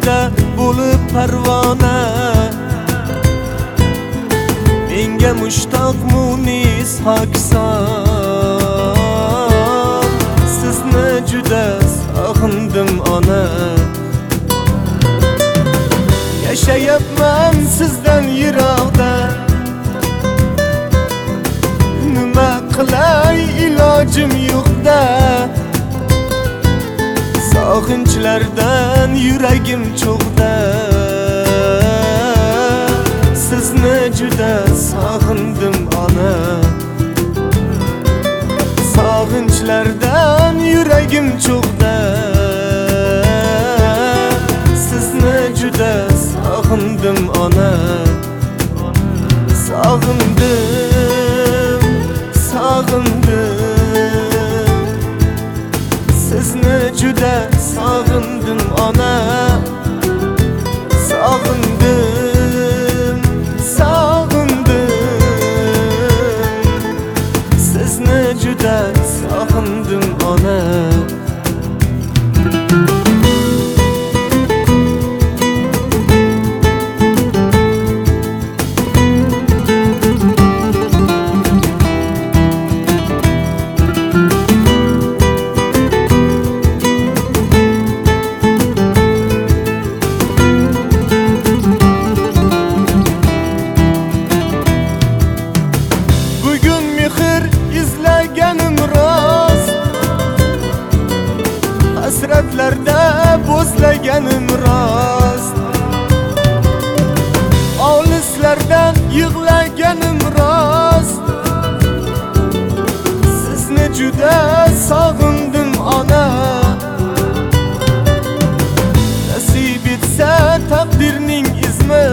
juda bo'lib parvona. Menga mushtoq munis Pokiston, sizni juda sog'indim ona. Yashayapman sizdan yiroqda, nima qilay ilojim yo'qda. Sog'inchlardan yuragim cho'g'da, sizni juda sog'indim ona. Sog'inchlardan yuragim cho'g'da, sizni juda sog'indim ona. Sog'indim, sog'indim, sizni juda sog'indim ona. Sog'indim, sog'indim, sizni juda sog'indim ona. Hasratlarda bo'zlaganim rost, olislardan yig'laganim rost. Sizni juda sog'indim ona. Nasib etsa taqdirning izmi,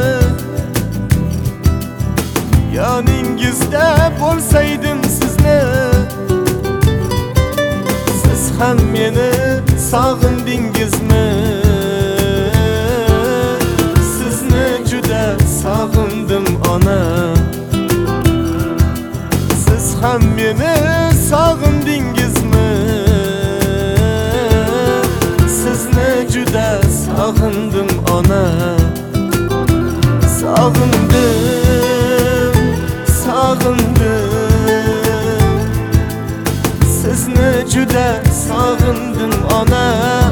yoningizda bo'lsaydim sizni. Siz ham meni sog'indingizmi? Sizni juda sog'indim ona. Siz ham meni sog'indingizmi? Sizni juda sog'indim ona. Sog'indim, sog'indim, sizni juda sog'indim ona.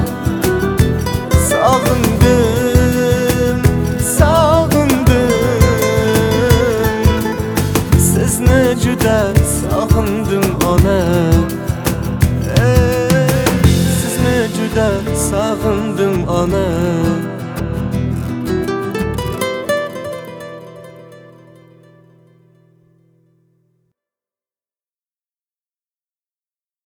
Sog'indim, sog'indim, sizni juda sog'indim ona. Sizni juda sog'indim ona.